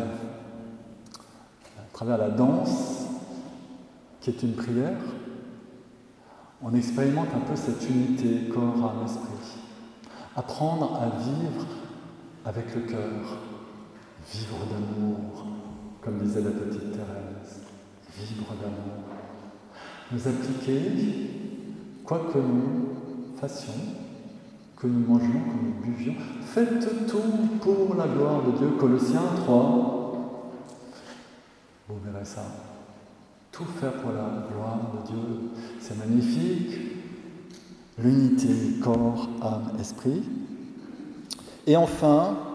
À travers la danse, qui est une prière, on expérimente un peu cette unité corps, âme, esprit. Apprendre à vivre avec le cœur, vivre d'amour, comme disait la petite Thérèse, vivre d'amour. Nous appliquer, quoi que nous fassions, que nous mangions, que nous buvions, faites tout pour la gloire de Dieu. Colossiens trois, vous verrez ça. Tout faire pour la gloire de Dieu, c'est magnifique. L'unité, corps, âme, esprit. Et enfin,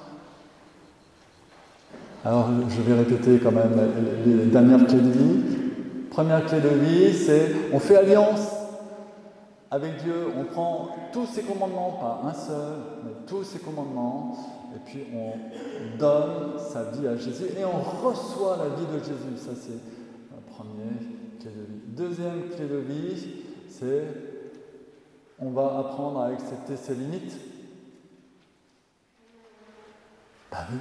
alors je vais répéter quand même les dernières clés de vie. Première clé de vie, c'est on fait alliance avec Dieu, on prend tous ses commandements, pas un seul, mais tous ses commandements, et puis on donne sa vie à Jésus et on reçoit la vie de Jésus. Ça, c'est la première clé de vie. Deuxième clé de vie, c'est on va apprendre à accepter ses limites. Ben oui.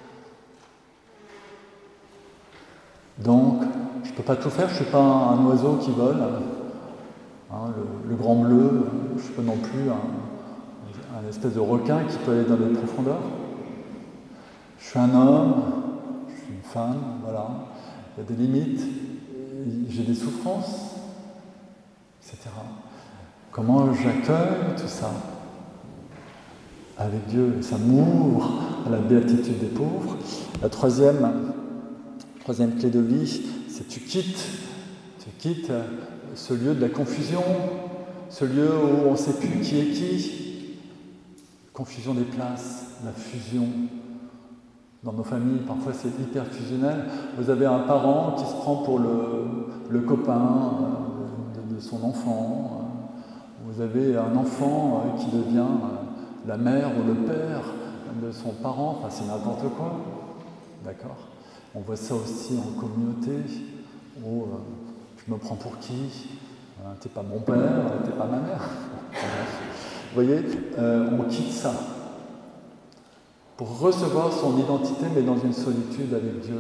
Donc, je ne peux pas tout faire, je ne suis pas un, un oiseau qui vole. Hein, le, le grand bleu, je ne suis pas non plus un, un espèce de requin qui peut aller dans les profondeurs. Je suis un homme, je suis une femme, voilà. Il y a des limites, j'ai des souffrances, et cetera. Comment j'accueille tout ça avec Dieu? Et ça m'ouvre à la béatitude des pauvres. La troisième, troisième clé de vie, c'est tu quittes, tu quittes ce lieu de la confusion, ce lieu où on ne sait plus qui est qui. Confusion des places, la fusion. Dans nos familles, parfois c'est hyper fusionnel. Vous avez un parent qui se prend pour le, le copain de, de son enfant. Vous avez un enfant qui devient la mère ou le père de son parent. Enfin, c'est n'importe quoi. D'accord ? On voit ça aussi en communauté, où euh, je me prends pour qui ? euh, T'es pas mon père, t'es pas ma mère. Vous voyez, euh, on quitte ça pour recevoir son identité, mais dans une solitude avec Dieu.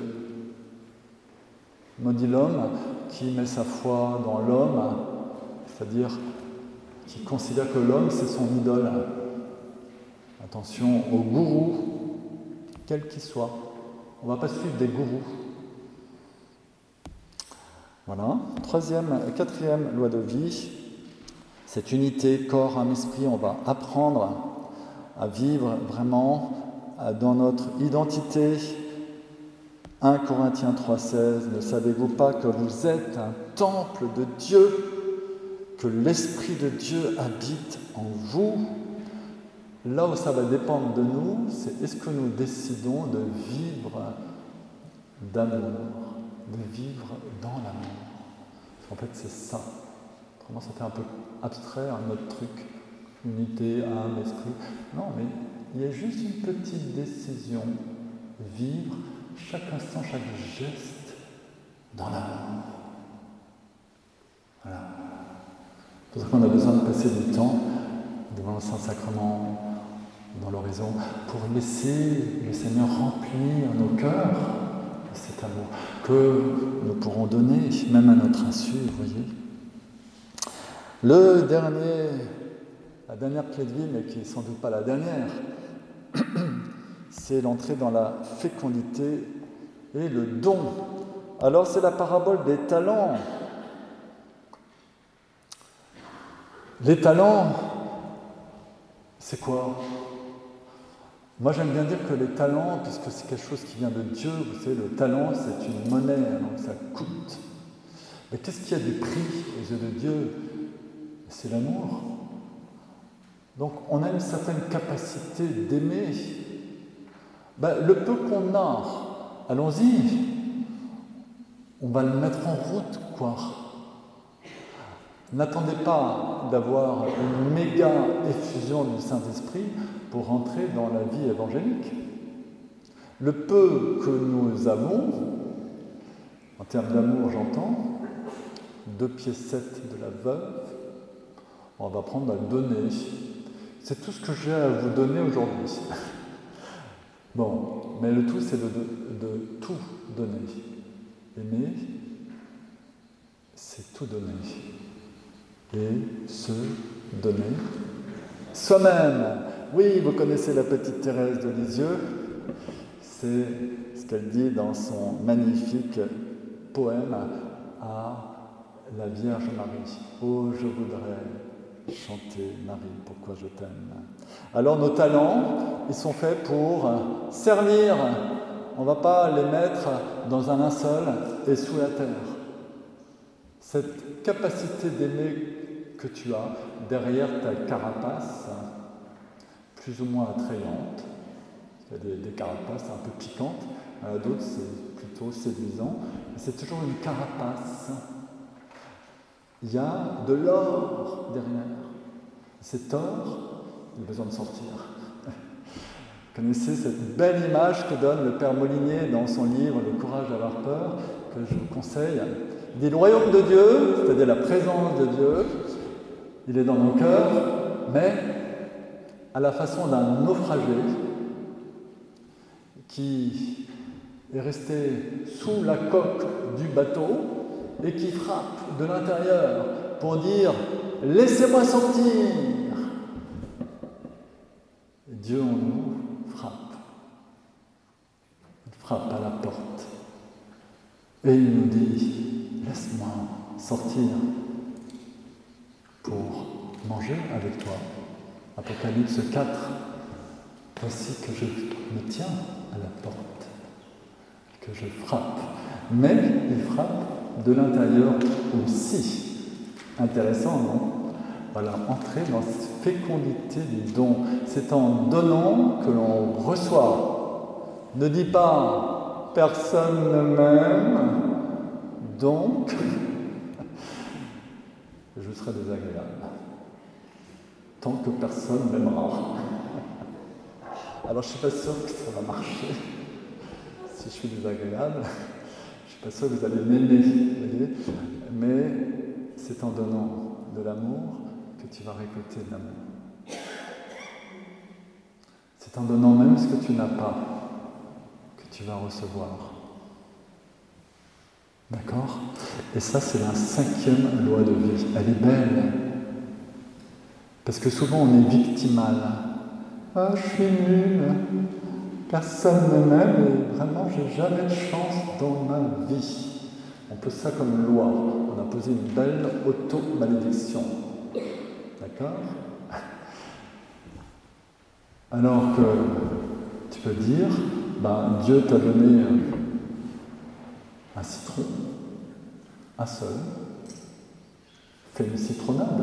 Maudit l'homme qui met sa foi dans l'homme, c'est-à-dire qui considère que l'homme, c'est son idole. Attention aux gourous, quels qu'ils soient. On ne va pas suivre des gourous. Voilà. Troisième, quatrième loi de vie, cette unité corps, âme, esprit, on va apprendre à vivre vraiment dans notre identité. un Corinthiens trois seize, ne savez-vous pas que vous êtes un temple de Dieu, que l'Esprit de Dieu habite en vous? Là où ça va dépendre de nous, c'est est-ce que nous décidons de vivre d'amour, de vivre dans l'amour. En fait, c'est ça. Autrement, ça fait un peu abstrait, un autre truc, unité, âme, esprit. Non, mais il y a juste une petite décision, vivre chaque instant, chaque geste dans l'amour. Voilà. C'est pour ça qu'on a besoin de passer du temps devant le Saint-Sacrement, dans l'horizon, pour laisser le Seigneur remplir nos cœurs de cet amour que nous pourrons donner, même à notre insu, vous voyez. Le dernier, la dernière clé de vie, mais qui n'est sans doute pas la dernière, c'est l'entrée dans la fécondité et le don. Alors c'est la parabole des talents. Les talents, c'est quoi ? Moi j'aime bien dire que les talents, puisque c'est quelque chose qui vient de Dieu, vous savez, le talent c'est une monnaie, donc ça coûte. Mais qu'est-ce qu'il y a de prix aux yeux de Dieu ? C'est l'amour. Donc on a une certaine capacité d'aimer. Ben, le peu qu'on a, allons-y, on va le mettre en route, quoi. N'attendez pas d'avoir une méga effusion du Saint-Esprit pour rentrer dans la vie évangélique. Le peu que nous avons, En termes d'amour, j'entends deux pieds sept de la veuve. On va prendre à donner. C'est tout ce que j'ai à vous donner aujourd'hui. Bon, mais le tout, c'est de, de, de tout donner. Aimer, c'est tout donner. Et se donner soi-même. Oui, vous connaissez la petite Thérèse de Lisieux. C'est ce qu'elle dit dans son magnifique poème à la Vierge Marie. Oh, je voudrais chanter Marie, pourquoi je t'aime. Alors nos talents, ils sont faits pour servir. On ne va pas les mettre dans un linceul et sous la terre. Cette capacité d'aimer que tu as derrière ta carapace, plus ou moins attrayante, il y a des, des carapaces un peu piquantes, d'autres c'est plutôt séduisant, mais c'est toujours une carapace. Il y a de l'or derrière. Cet or, il a besoin de sortir. Vous connaissez cette belle image que donne le Père Molinier dans son livre « Le courage d'avoir peur » que je vous conseille. Il dit « Le royaume de Dieu, c'est-à-dire la présence de Dieu, il est dans nos cœurs, mais à la façon d'un naufragé qui est resté sous la coque du bateau et qui frappe de l'intérieur pour dire « Laissez-moi sortir !» Et Dieu en nous frappe. Il frappe à la porte. Et il nous dit « Laisse-moi sortir pour manger avec toi. » Apocalypse quatre. Voici que je me tiens à la porte, que je frappe. Mais il frappe de l'intérieur aussi. Intéressant, non ? Voilà, entrer dans cette fécondité du don. C'est en donnant que l'on reçoit. Ne dis pas « personne ne m'aime, donc je serai désagréable. » Tant que personne m'aimera. Alors je ne suis pas sûr que ça va marcher. Si je suis désagréable, je ne suis pas sûr que vous allez m'aimer. Vous voyez ? Mais c'est en donnant de l'amour que tu vas récolter de l'amour. C'est en donnant même ce que tu n'as pas que tu vas recevoir. D'accord ? Et ça, c'est la cinquième loi de vie. Elle est belle. Parce que souvent, on est victimal. Ah, je suis nul. Personne ne m'aime et vraiment, j'ai jamais de chance dans ma vie. On pose ça comme loi. On a posé une belle auto-malédiction. D'accord ? Alors que tu peux dire, ben, Dieu t'a donné un citron, un seul. Fais une citronnade.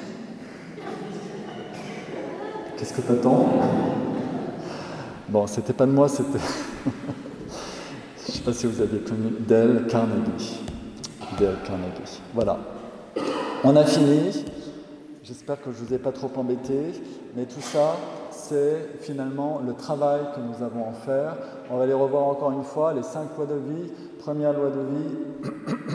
Qu'est-ce que t'attends ? Bon, c'était pas de moi, c'était... Je ne sais pas si vous avez connu Dale Carnegie. Dale Carnegie. Voilà. On a fini. J'espère que je ne vous ai pas trop embêté. Mais tout ça, c'est finalement le travail que nous avons à faire. On va les revoir encore une fois, les cinq lois de vie. Première loi de vie.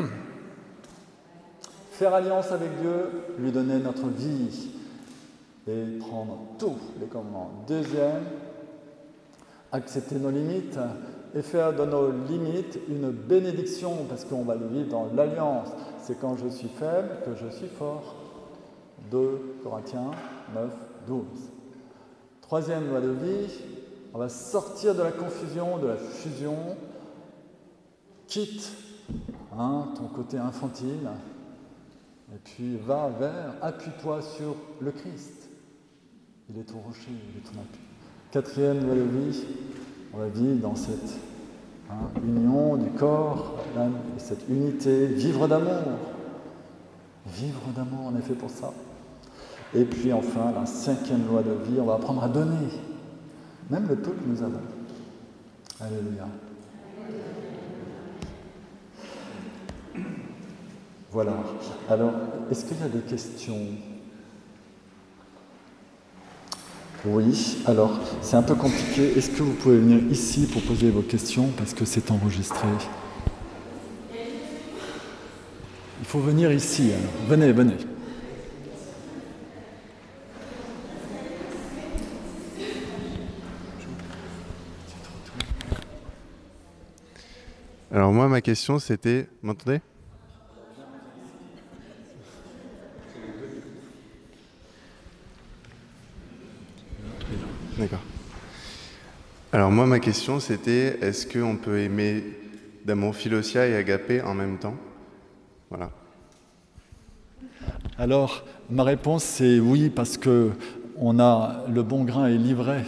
Faire alliance avec Dieu, lui donner notre vie et prendre tous les commandements. Deuxième, accepter nos limites et faire de nos limites une bénédiction, parce qu'on va le vivre dans l'alliance. C'est quand je suis faible que je suis fort. deux Corinthiens neuf, douze. Troisième loi de vie, on va sortir de la confusion, de la fusion. Quitte hein, ton côté infantile, et puis va vers, appuie-toi sur le Christ. Il est ton rocher, il est ton appui. Quatrième loi de vie, on va vivre dans cette hein, union du corps, l'âme, et cette unité, vivre d'amour. Vivre d'amour, on est fait pour ça. Et puis enfin, la cinquième loi de vie, on va apprendre à donner, même le peu que nous avons. Alléluia. Voilà. Alors, est-ce qu'il y a des questions ? Oui. Alors, c'est un peu compliqué. Est-ce que vous pouvez venir ici pour poser vos questions parce que c'est enregistré ? faut venir ici. Alors. Venez, venez. Alors moi, ma question, c'était... Vous m'entendez ? D'accord. Alors moi, ma question, c'était, est-ce qu'on peut aimer d'amour philosia et agapé en même temps ? Voilà. Alors, ma réponse, c'est oui, parce que on a le bon grain est livré.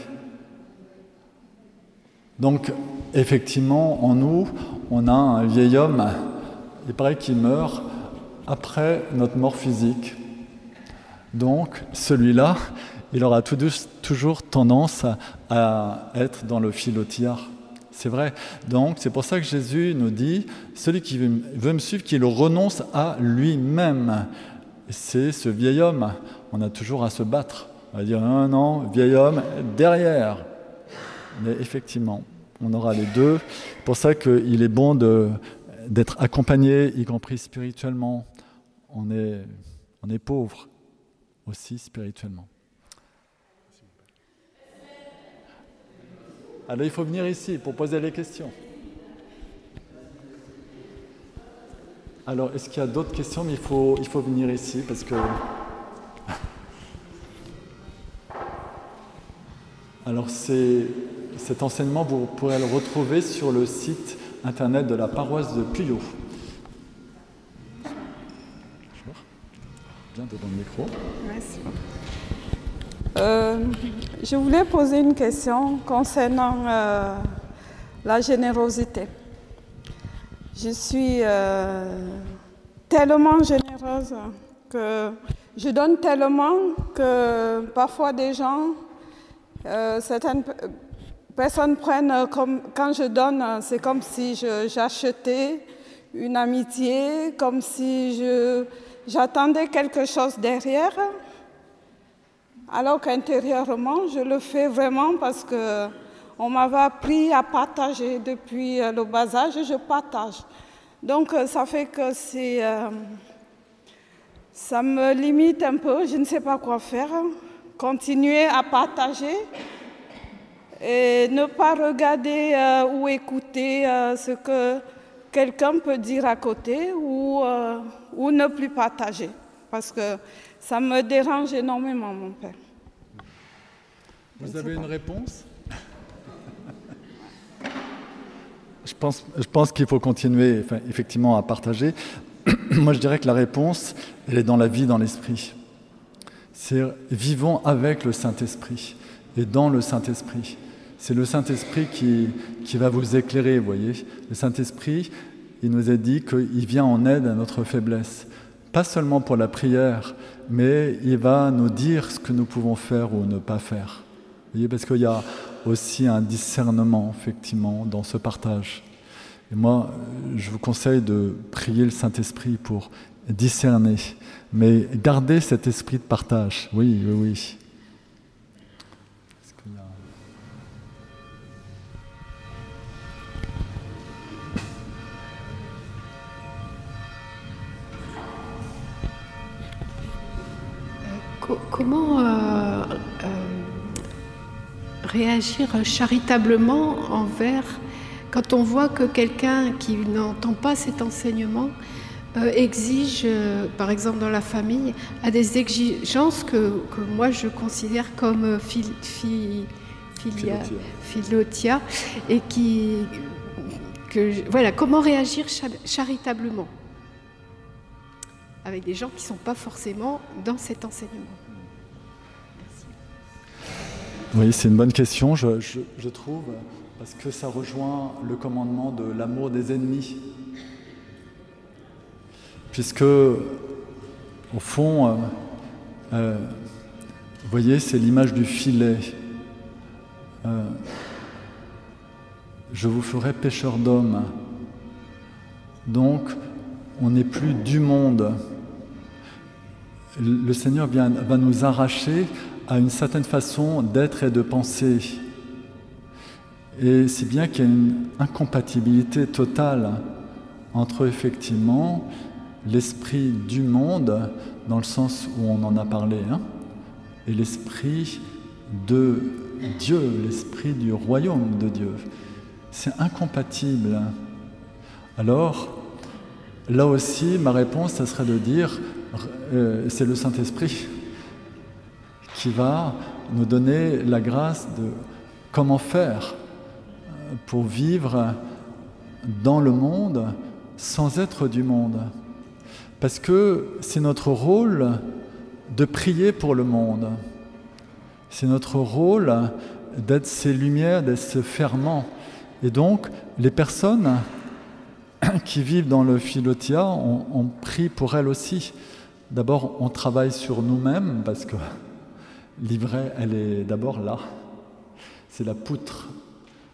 Donc, effectivement, en nous, on a un vieil homme, il paraît qu'il meurt après notre mort physique. Donc, celui-là, il aura tout douce, toujours tendance à, à être dans le philotia. C'est vrai. Donc, c'est pour ça que Jésus nous dit, celui qui veut, veut me suivre, qu'il renonce à lui-même. C'est ce vieil homme. On a toujours à se battre. On va dire, non, non, vieil homme, derrière. Mais effectivement, on aura les deux. C'est pour ça qu'il est bon de, d'être accompagné, y compris spirituellement. On est, on est pauvre aussi spirituellement. Alors il faut venir ici pour poser les questions. Alors est-ce qu'il y a d'autres questions? Mais il faut, il faut venir ici parce que... Alors c'est, cet enseignement, vous pourrez le retrouver sur le site internet de la paroisse de Puyo. Bonjour. Bien devant le micro. Merci. Euh, je voulais poser une question concernant euh, la générosité. Je suis euh, tellement généreuse que je donne tellement que parfois des gens, euh, certaines personnes prennent comme quand je donne, c'est comme si je, j'achetais une amitié, comme si je, j'attendais quelque chose derrière. Alors qu'intérieurement, je le fais vraiment parce qu'on m'avait appris à partager depuis le bas âge, je partage. Donc ça fait que c'est, euh, ça me limite un peu, je ne sais pas quoi faire. Continuer à partager et ne pas regarder euh, ou écouter euh, ce que quelqu'un peut dire à côté ou, euh, ou ne plus partager. Parce que ça me dérange énormément, mon père. Vous avez une réponse? je pense, je pense qu'il faut continuer enfin, effectivement à partager. Moi, je dirais que la réponse, elle est dans la vie, dans l'esprit. C'est vivons avec le Saint-Esprit et dans le Saint-Esprit. C'est le Saint-Esprit qui, qui va vous éclairer, vous voyez. Le Saint-Esprit, il nous a dit qu'il vient en aide à notre faiblesse. Pas seulement pour la prière, mais il va nous dire ce que nous pouvons faire ou ne pas faire. Vous voyez, parce qu'il y a aussi un discernement, effectivement, dans ce partage. Et moi, je vous conseille de prier le Saint-Esprit pour discerner, mais garder cet esprit de partage. Oui, oui, oui. Est-ce qu'il y a... Comment euh, euh, réagir charitablement envers, quand on voit que quelqu'un qui n'entend pas cet enseignement euh, exige, euh, par exemple dans la famille, a des exigences que, que moi je considère comme fil, fil, filia, philotia, et qui... Que, voilà, comment réagir charitablement avec des gens qui ne sont pas forcément dans cet enseignement. Oui, c'est une bonne question, je, je, je trouve, parce que ça rejoint le commandement de l'amour des ennemis. Puisque, au fond, euh, euh, vous voyez, c'est l'image du filet. Euh, je vous ferai pêcheurs d'hommes. Donc, on n'est plus du monde. Le Seigneur vient, va nous arracher à une certaine façon d'être et de penser. Et c'est bien qu'il y a une incompatibilité totale entre, effectivement, l'esprit du monde, dans le sens où on en a parlé, hein, et l'esprit de Dieu, l'esprit du royaume de Dieu. C'est incompatible. Alors, là aussi, ma réponse, ça serait de dire, euh, c'est le Saint-Esprit qui va nous donner la grâce de comment faire pour vivre dans le monde sans être du monde. Parce que c'est notre rôle de prier pour le monde. C'est notre rôle d'être ces lumières, d'être ce ferment. Et donc, les personnes qui vivent dans le Philothia, on, on prie pour elles aussi. D'abord, on travaille sur nous-mêmes, parce que l'ivraie, elle est d'abord là. C'est la poutre. D'accord ?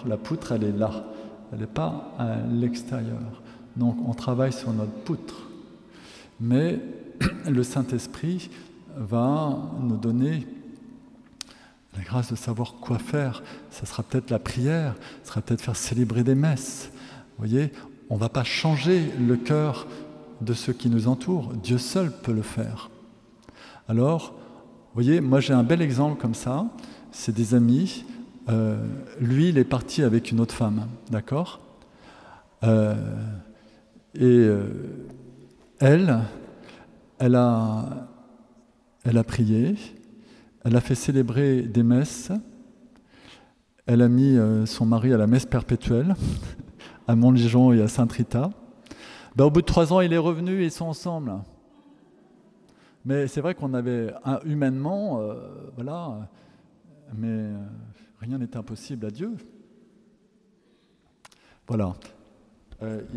La poutre, elle est là. Elle n'est pas à l'extérieur. Donc, on travaille sur notre poutre. Mais le Saint-Esprit va nous donner la grâce de savoir quoi faire. Ça sera peut-être la prière, ça sera peut-être faire célébrer des messes. Vous voyez, on ne va pas changer le cœur de ceux qui nous entourent. Dieu seul peut le faire. Alors, vous voyez, moi j'ai un bel exemple comme ça. C'est des amis. Euh, lui, il est parti avec une autre femme, d'accord ? euh, Et euh, elle, elle a, elle a prié, elle a fait célébrer des messes, elle a mis euh, son mari à la messe perpétuelle, à Montligeon et à Sainte-Rita. Ben, au bout de trois ans, il est revenu et ils sont ensemble. Mais c'est vrai qu'on avait, un, humainement, euh, voilà, mais euh, rien n'est impossible à Dieu. Voilà. Euh,